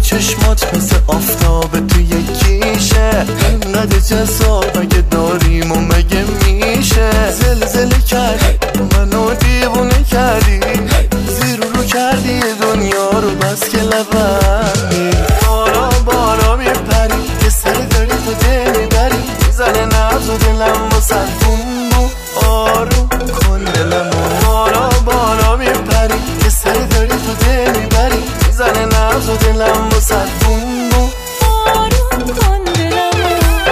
چشمات مثل آفتاب توی کیشه، انقدر جذاب مگه داریم و مگه میشه؟ زلزله کردی منو دیوونه کردی، زیر رو کردی دنیا رو بس که لبندی. بالا بالا میپری یه سر داری تو دل میبری، میزنه نبض و دلم واسه بوم بوم آروم کن دلمو. بالا بالا میپری یه سر داری تو دل میبری، میزنه نبض و دلم واسه بوم بوم آروم کن دلمو.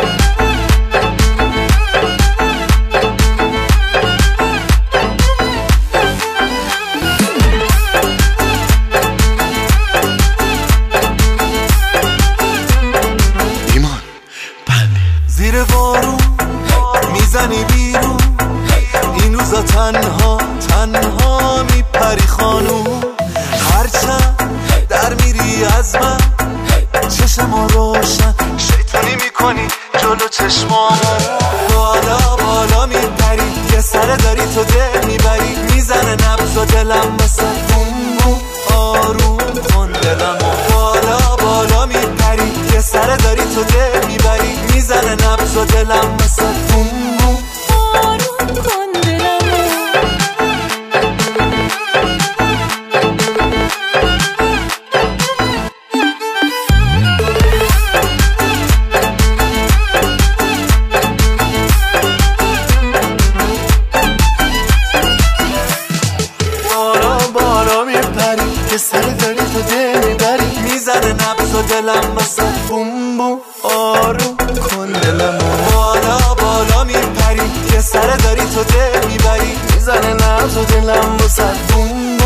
ایمان زیر بارون میزنی بیرون، این روزا تنها تنها میپری خانوم. هرچند در میری از من چشما روشن، شیطونی میکنی جلو چشمامو. بالا بالا میپری یه سر داری تو دل میبری، میزنه نبض و دلم مثل بوم بوم آروم کن دلمو. بالا بالا میپری یه سر داری تو دل میبری، میزنه نبض و دلم مثل بوم بوم آروم کن دلمو. بالا بالا میپری یه سر داری تو دل میبری، میزنه نبض و دلم مثل بوم بوم آروم کن دلمو. بالا بالا میپری یه سر داری تو دل میبری، میزنه نبض و دلم واسه بوم بوم